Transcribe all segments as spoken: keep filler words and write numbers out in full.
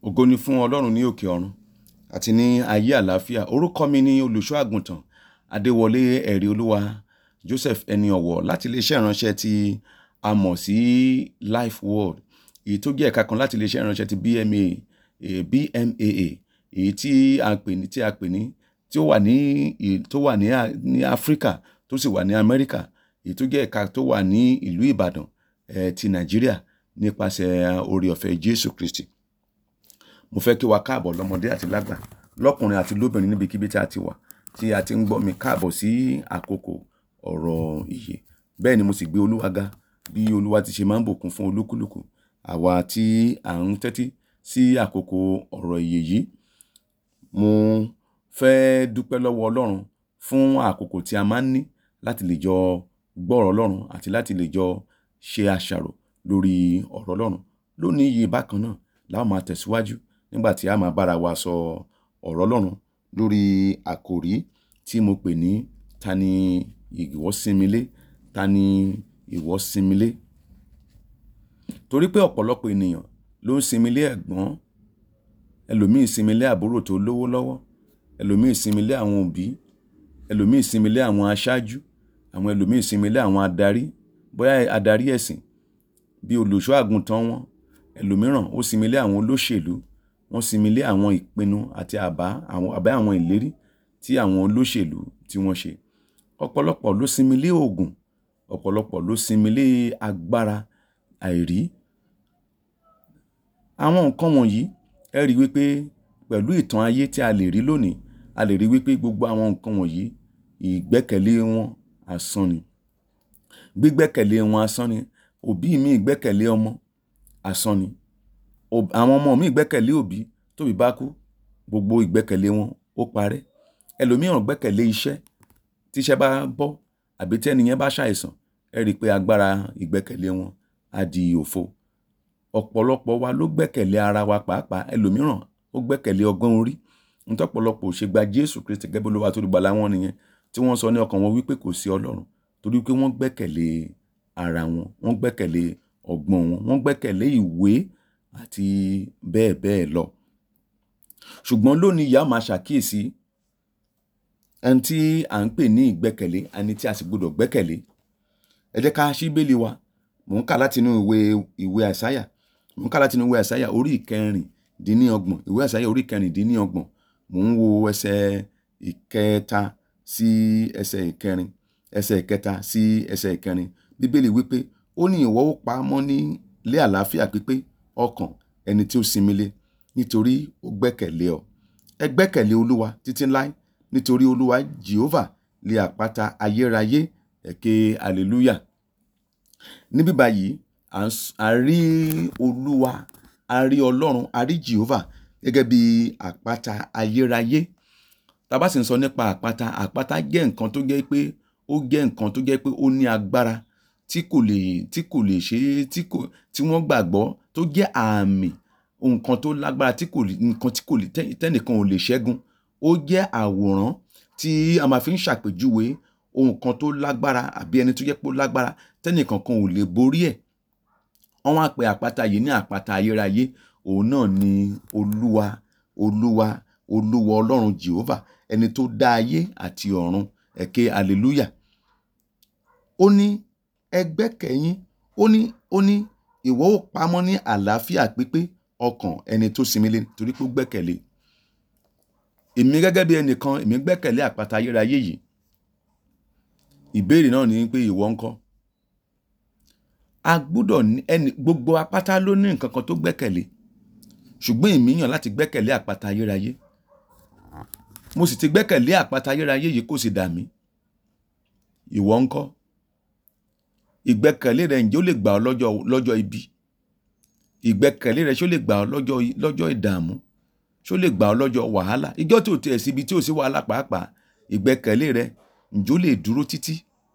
Ògo ni fún Ọlọ́run ní òkè ọ̀run àti ní ayé àlàáfíà. Orúkọ mi ni olùṣọ́ àgùntàn Adéwọlé ẹ̀rí olúwa Joseph ẹni ọ̀wọ̀ láti iléeṣẹ́ ìránṣẹ́ tí a mọ̀ sí Life Word, èyí tó jẹ́ ẹ̀ka kan láti iléeṣẹ́ ìránṣẹ́ ti B M A A B M A A èyí tí a pè ní tí a pè ní tí ó wà ní tó wà ní ní Áfíríkà tó sì wà ní Amẹ́ríkà, èyí tó jẹ́ ẹ̀ka tó wà ní ìlú Ìbàdàn eh, ti Nàìjíríà nípasẹ̀ oore ọ̀fẹ́ Jésù Kristi. Mo fẹ́ kí wa káàbọ̀ lọ́mọdé àti lágbà, lọ́kùnrin àti lóbìnrin níbikíbi tí a ti wà, tí a ti ń gbọ́ mi káàbọ̀ sí àkókò ọ̀rọ̀ ìyè. Bẹ́ẹ̀ ni mo sì gbé Olúwa ga bí Olúwa ti ṣe máa ń bùkún fún olúkúlùkù àwa tí à ń tẹ́tí sí àkókò ọ̀rọ̀ ìyè yìí. Mo fẹ́ dúpẹ́ lọ́wọ́ Ọlọ́run fún àkókò tí a máa ń ní láti lè jọ gbọ́rọ̀ Ọlọ́run àti láti lè jọ ṣe àṣàrò lórí ọ̀rọ̀ Ọlọ́run. Lónìí yìí bákan náà la ó máa tẹ̀síwájú nígbà tí a máa bára wa sọ ọ̀rọ̀ Ọlọ́run lórí àkòrí tí mo pè ní ta ni ìwọ sinmi lé? Ta ni ìwọ sinmi lé? Torí pé ọ̀pọ̀lọpọ̀ ènìyàn ló ń sinmi lé ẹ̀gbọ́n, ẹlòmíì sinmi lé àbúrò tó lówó lọ́wọ́, ẹlòmíì sinmi lé àwọn òbí, ẹlòmíì sinmi lé àwọn aṣáájú, àwọn ẹlòmíì sinmi lé àwọn adarí, bóyá adarí ẹ̀sìn bí olùṣọ́ àgùntàn wọn, ẹlòmíràn ó sinmi lé àwọn olóṣèlú, wọ́n sinmi lé àwọn ìpinnu àti àbá àwọn àbá àwọn ìlérí tí àwọn olóṣèlú tí wọ́n ṣe. Ọ̀pọ̀lọpọ̀ ló sinmi lé oògùn, ọ̀pọ̀lọpọ̀ ló sinmi lé agbára àìrí. Àwọn nǹkan wọ̀nyí ẹ rí wípé pẹ̀lú ìtàn ayé tí a lè rí lónìí, a lè rí wípé gbogbo àwọn nǹkan wọ̀nyí ìgbẹ́kẹ̀lé wọn asán ni. Gbígbẹ́kẹ̀lé wọn asán ni. Òbí mi ìgbẹ́kẹ̀lé ọmọ asán ni. Àwọn ọmọ mi ìgbẹ́kẹ̀lé òbí, tóbí bá kú gbogbo ìgbẹ́kẹ̀lé wọn ó parẹ́. Ẹlòmíràn gbẹ́kẹ̀lé iṣẹ́, tí iṣẹ́ bá bọ́ àbí tí ẹni yẹn bá ṣàìsàn, ẹ rí pé agbára ìgbẹ́kẹ̀lé wọn á di òfo. Ọ̀pọ̀lọpọ̀ wa ló gbẹ́kẹ̀lé ara wa pàápàá, ẹlòmíràn ó gbẹ́kẹ̀lé ọgbọ́n orí. Nítorí ọ̀pọ̀lọpọ̀ ò ṣe gba Jésù Kristi gẹ́gẹ́ bí Olúwa àti olùgbàlà wọn nìyẹn, tí wọ́n sọ ní ọkàn wọn wípé kò sí Ọlọ́run, torí pé wọ́n gbẹ́kẹ̀lé ara wọn, wọ́n gbẹ́kẹ̀lé ọgbọ́n wọn, wọ́n gbẹ́kẹ̀lé ìwé àti bẹ́ẹ̀ bẹ́ẹ̀ lọ. Ṣùgbọ́n lónìí ìyá máa ṣàkíyèsí ẹni tí à ń pè ní ìgbẹ́kẹ̀lé, ẹni tí a sì gbọdọ̀ gbẹ́kẹ̀lé. Ẹ jẹ́ ká ṣí Bíbélì wa. Mò ń kà láti inú ìwé ìwé Àìsáyà. Mò ń kà láti inú ìwé Àìsáyà orí ìkẹrìndínlọ́gbọ̀n. Ìwé Àìsáyà orí ìkẹrìndínlọ́gbọ̀n. Mò ń wo ẹsẹ̀ ìkẹta sí ẹsẹ̀ ìkẹrin, ẹsẹ̀ ìkẹta sí ẹsẹ̀ ìkẹrin. Bíbélì wípé ó ní ìwọ ó pa á mọ́ ní ilé àlàáfíà pípé ọkàn ẹni tí ó sinmi lé, nítorí ó gbẹ́kẹ̀lé ọ. Ẹ gbẹ́kẹ̀lé Olúwa títí láé, nítorí Olúwa Jehovah lé àpáta ayérayé. Ẹ ké hallelujah. Níbí báyìí a rí Olúwa, a rí Ọlọ́run, a rí Jehovah gẹ́gẹ́ bí àpáta ayérayé. Tá bá sì ń sọ nípa àpáta, àpáta jẹ́ nǹkan tó jẹ́ pé ó jẹ́ nǹkan tó jẹ́ pé ó ní agbára tí kò lè tí kò lè ṣe tí kò tí wọ́n gbàgbọ́, tó jẹ́ àmì nǹkan tó lágbára tí kò lè nǹkan tí kò lè tẹ́nìkan ò lè ṣẹ́gun. Ó jẹ́ àwòrán tí a máa fi ń ṣàpèjúwe ohun kan tó lágbára àbí ẹni tó jẹ́ pé ó lágbára tẹ́nìkan kan ò lè borí ẹ̀. Wọ́n wá pe àpáta yìí ní àpáta ayérayé. Òun náà ni Olúwa, Olúwa, Olúwa Ọlọ́run Jehovah, ẹni tó dá ayé àti ọ̀run. Ẹ ké hallelujah. Ó ní ẹ gbẹ́kẹ̀yín, ó ní ó ní ìwọ ó pamọ́ ní àlàáfíà pípé ọkàn ẹni tó sinmi lé, torí pé ó gbẹ́kẹ̀lé. Èmi gẹ́gẹ́ bí ẹnìkan, èmi gbẹ́kẹ̀lé àpáta ayérayé yìí. Ìbéèrè náà ni pé ìwọ ńkọ́? A gbọ́dọ̀ ní ẹni gbogbo àpáta ló ní nǹkan kan tó gbẹ́kẹ̀lé, ṣùgbọ́n èmi yàn láti gbẹ́kẹ̀lé àpáta ayérayé. Mo sì ti gbẹ́kẹ̀lé àpáta ayérayé yìí kò sì dà mí. Ìwọ ńkọ́? Ìgbẹ́kẹ̀lé rẹ ǹjẹ́ ó lè gbà ọ́ lọ́jọ́ lọ́jọ́ ibi? Ìgbẹ́kẹ̀lé rẹ ṣó lè gbà ọ́ lọ́jọ́ lọ́jọ́ ìdààmú? Ṣó lè gbà ọ́ lọ́jọ́ wàhálà? Ìjọ́ tí ò tiẹ̀ sí ibi tí ò sí wàhálà pàápàá, ìgbẹ́kẹ̀lé rẹ ǹjẹ́ ó lè dúró títí?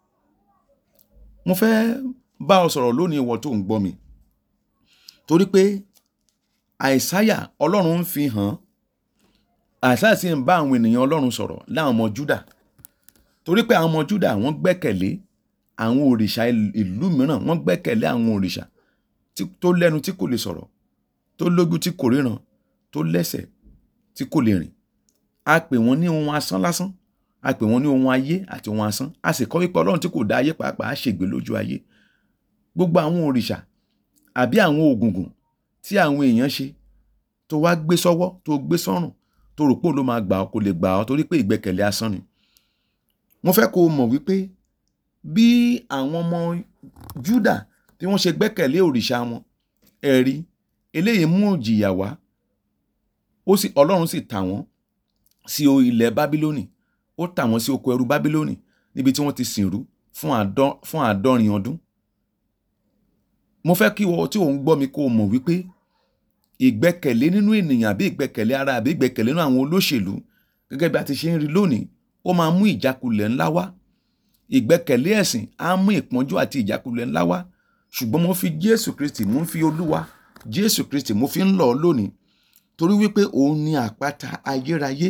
Mo fẹ́ bá ọ sọ̀rọ̀ lónìí ìwọ tó ń gbọ́ mi, torí pé Àìsáyà Ọlọ́run ń fi hàn, Àìsáyà sì ń bá àwọn ènìyàn Ọlọ́run sọ̀rọ̀ láwọn ọmọ Júdà, torí pé àwọn ọmọ Júdà wọ́n gbẹ́kẹ̀lé àwọn òrìṣà ìlú mìíràn, wọ́n gbẹ́kẹ̀lé àwọn òrìṣà tó lẹ́nu tí kò lè sọ̀rọ̀, tó lójú tí kò ríran, tó lẹ́sẹ̀ tí kò lè rìn. A pè wọ́n ní ohun asán lásán, a pè wọ́n ní ohun ayé àti ohun asán. A sì kọ́ wípé Ọlọ́run tí kò dá ayé pàápàá á ṣègbé lójú ayé. Gbogbo àwọn òrìṣà àbí àwọn ògùngùn tí àwọn èèyàn ṣe tó wá gbé sọ́wọ́, tó gbé sọ́rùn, tó rò pé òun ló máa gbà ọ́, kò lè gbà ọ́ torí pé ìgbẹ́kẹ̀lé asán ni. Mo fẹ́ kó o mọ̀ wípé bí àwọn ọmọ Júdà tí wọ́n ṣe gbẹ́kẹ̀lé òrìṣà wọn, ẹ̀rí eléyìí mú ìjìyà wá, ó sì Ọlọ́run sì tà wọ́n sí ilẹ̀ Bábílónì, ó tà wọ́n sí oko ẹrú Bábílónì níbi tí wọ́n ti sìnrú fún àádọ́ fún àádọ́rin ọdún. Mo fẹ́ kí ìwọ tí ò ń gbọ́ mi kó o mọ̀ wípé ìgbẹ́kẹ̀lé nínú ènìyàn àbí ìgbẹ́kẹ̀lé ara àbí ìgbẹ́kẹ̀lé nínú àwọn olóṣèlú gẹ́gẹ́ bí a ti ṣe ń rí lónìí, ó máa mú ìjákulẹ̀ ńlá wá. Ìgbẹ́kẹ̀lé ẹ̀sìn á mú ìpọ́njú àti ìjákulẹ̀ ńlá wá. Ṣùgbọ́n mo fi Jésù Kristi, mo fi Olúwa Jésù Kristi, mo fi ń lọ̀ ọ́ lónìí torí wípé òun ni àpáta ayérayé.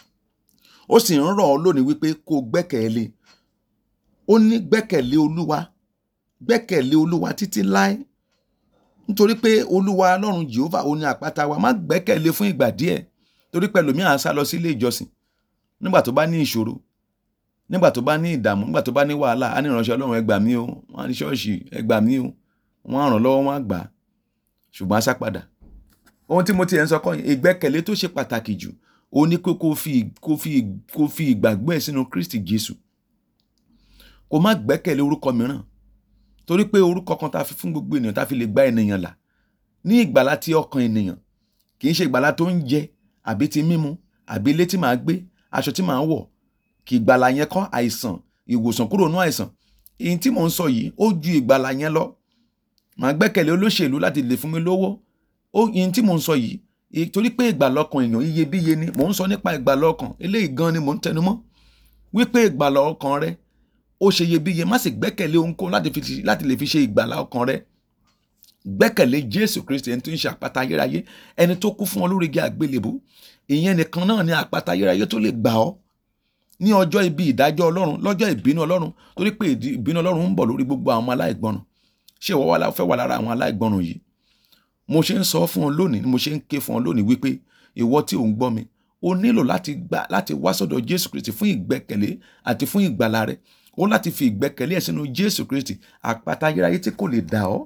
Ó sì ń rọ̀ ọ́ lónìí wípé kó gbẹ́kẹ̀lé. Ó ní gbẹ́kẹ̀lé Olúwa, gbẹ́kẹ̀lé Olúwa títí láé. Nítorí pé Olúwa Ọlọ́run Jèhófà òun ni àpáta wa. Má gbẹ́kẹ̀lé fún ìgbà díẹ̀ torí pé ẹlòmíì á sá lọ sí ilé ìjọsìn nígbà tó bá ní ìṣòro, nígbà tó bá ní ìdààmú, nígbà tó bá ní wàhálà, á ní ìránṣẹ́ Ọlọ́run ẹ gbà mí o, wọ́n á ní ṣọ́ọ̀ṣì ẹ gbà mí o, wọ́n á ràn lọ́wọ́, wọ́n á gbà á, ṣùgbọ́n á sá padà. Ohun tí mo ti ẹ̀ ń sọ kọ́ yẹn, ìgbẹ́kẹ̀lé tó ṣe pàtàkì jù òun ni pé kó fi kó fi kó fi ìgbàgbọ́ ẹ̀ sínú Kristi Jésù. Kó má gbẹ́kẹ̀lé orúkọ mìíràn torí pé orúkọ kan ta fi fún gbogbo ènìyàn ta fi lè gba ènìyàn là ní ìgbàlà tí ọkàn ènìyàn, kì í ṣe ìgbàlà tó ń jẹ àbí ti mímu àbí ilé tí màá gbé, aṣọ tí màá wọ̀. Kì ìgbàlà yẹn kọ́ àìsàn, ìwòsàn kúrò nínú àìsàn. Èyí tí mò ń sọ yìí ó ju ìgbàlà yẹn lọ. Màá gbẹ́kẹ̀lé olóṣèlú láti lè fún mi lówó. Ó èyí tí mò ń sọ yìí torí pé ìgbàlà ọkàn èèyàn iyebíye ni. Mò ń sọ nípa ìgbàlà ọkàn. Eléyìí gan ni mò ń tẹnu mọ́. Wípé ìgbàlà ọkàn rẹ ó ṣe iyebíye. Má sì gbẹ́kẹ̀lé ohunkóhun láti fi láti lè fi ṣe ìgbàlà ọkàn rẹ. Gbẹ́kẹ̀lé Jésù Kristi, ẹni tó ń ṣe àpáta ayérayé, ẹni tó kú fún ọ lórí igi àgbélébùú. Ìyẹn nìkan náà ni àpáta ayérayé tó lè gbà ọ́ ní ọjọ́ ibi ìdájọ́ Ọlọ́run, lọ́jọ́ ìbínú Ọlọ́run, torí pé ìbínú Ọlọ́run ń bọ̀ lórí gbogbo àwọn aláìgbọràn. Ṣé ìwọ wá fẹ́ wà lára àwọn aláìgbọràn yìí? Mo ṣe ń sọ fún ọ lónìí, mo ṣe ń ké fún ọ lónìí wípé ìwọ tí ò ń gbọ́ mi, o nílò láti gbà láti wá sọ́dọ̀ Jésù Kristi fún ìgbẹ́kẹ̀lé àti fún ìgbàlà rẹ. O láti fi ìgbẹ́kẹ̀lé ẹ̀ sínú Jésù Kristi, àpáta ayérayé tí kò lè dà ọ́.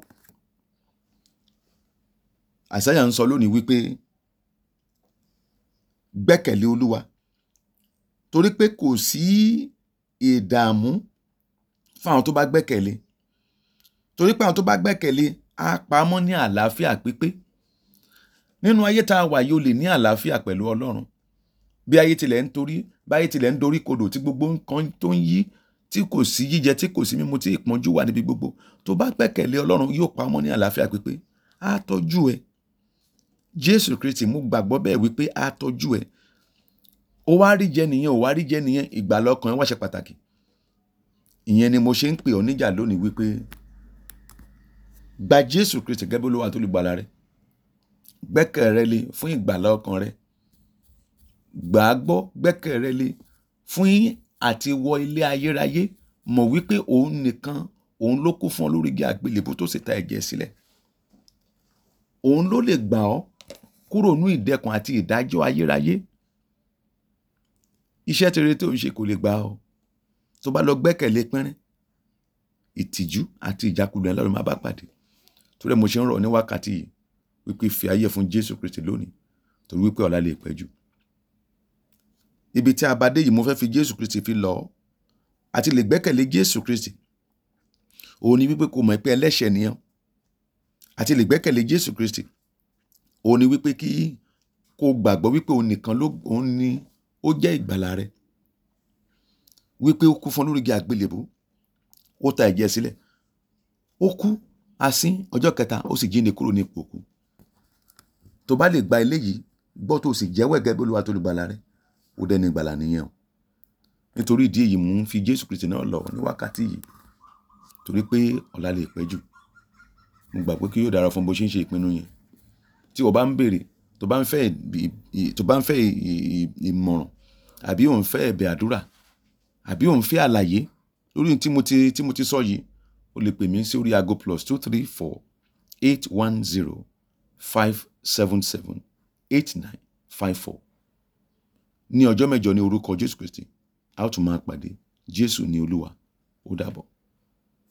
Àìsáyà ń sọ lónìí wípé gbẹ́kẹ̀lé Olúwa torí pé kò sí ìdààmú fún àwọn tó bá gbẹ́kẹ̀lé. Torí pé àwọn tó bá gbẹ́kẹ̀lé á pamọ́ ní àlàáfíà pípé. Nínú ayé tá a wà yìí o lè ní àlàáfíà pẹ̀lú Ọlọ́run. Bí ayé tilẹ̀ ń torí, bí ayé tilẹ̀ ń dorí kodò tí gbogbo nǹkan tó ń yí, tí kò sí jíjẹ, tí kò sí mímu, tí ìpọ́njú wà níbi gbogbo. Tó bá gbẹ́kẹ̀lé Ọlọ́run yóò pamọ́ ní àlàáfíà pípé. Á tọ́jú ẹ. Jésù Kristi, mo gbàgbọ́ bẹ́ẹ̀ wípé á tọ́jú ẹ. Ó wá rí jẹ nìyẹn, ó wá rí jẹ nìyẹn, ìgbàlà ọkàn ẹ wá ṣe pàtàkì. Ìyẹn ni mo ṣe ń pè ọ́ níjà lónìí wípé gba Jésù Kristi gẹ́gẹ́ bí Olúwa àti olùgbàlà rẹ. Gbẹ́kẹ̀lé fún ìgbàlà ọkàn rẹ. Gbà á gbọ́, gbẹ́kẹ̀lé fún àti wọ ilé ayérayé. Mọ̀ wípé òun nìkan, òun ló kú fún ọ lórí igi àgbélébùú tó sì ta ẹ̀jẹ̀ sílẹ̀. Òun ló lè gbà ọ́ kúrò nínú ìdẹkùn àti ìdájọ́ ayérayé. Iṣẹ́ tere tó ń ṣe kò lè gbà ọ́. Tó bá lọ gbẹ́kẹ̀lé pínrín, ìtìjú àti ìjákulẹ̀ ńlá ló máa bá pàdé. Torí mo ṣe ń rọ̀ ní wákàtí yìí wípé fi ayé fún Jésù Kristi lónìí torí wípé ọ̀la lè pẹ́ jù. Ibi tí a bá dé yìí mo fẹ́ fi Jésù Kristi fi lọ̀ ọ́. Àti lè gbẹ́kẹ̀lé Jésù Kristi, òun ni wípé kò mọ̀ pé ẹlẹ́ṣẹ̀ nìyẹn. Àti lè gbẹ́kẹ̀lé Jésù Kristi, òun ni wípé kí kó gbàgbọ́ wípé òun nìkan ló òun ni ó jẹ́ ìgbàlà rẹ. Wípé ó kú fún lórí igi àgbélébùú, ó ta ẹ̀jẹ̀ sílẹ̀, ó kú asín, ọjọ́ kẹta ó sì jíǹde kúrò ní ipò òkú. Tó bá lè gba eléyìí gbọ́ tó sì jẹ́wọ́ gẹ́gẹ́ bí Olúwa tó olùgbàlà rẹ, ó dẹni ìgbàlà nìyẹn o. Nítorí ìdí èyí mò ń fi Jésù Kristi náà lọ̀ ní wákàtí yìí torí pé ọ̀la lè pẹ́ jù. Mo gbà pé kí yóò dára fún bó ṣe ń ṣe ìpinnu yẹn. Tí o bá ń béèrè, tó bá ń fẹ́ tó bá ń fẹ́ ìmọ̀ràn àbí ò ń fẹ́ ẹ̀bẹ̀ àdúrà àbí ò ń fẹ́ àlàyé lórí tí mo ti tí mo ti sọ yìí, o lè pè mí sí orí aago plus two three four eight one zero five seven seven eight nine five four. Ní ọjọ́ mẹ́jọ ní orúkọ Jésù Kristi, a ó tún máa pàdé. Jésù ni Olúwa. Ó dàbọ̀.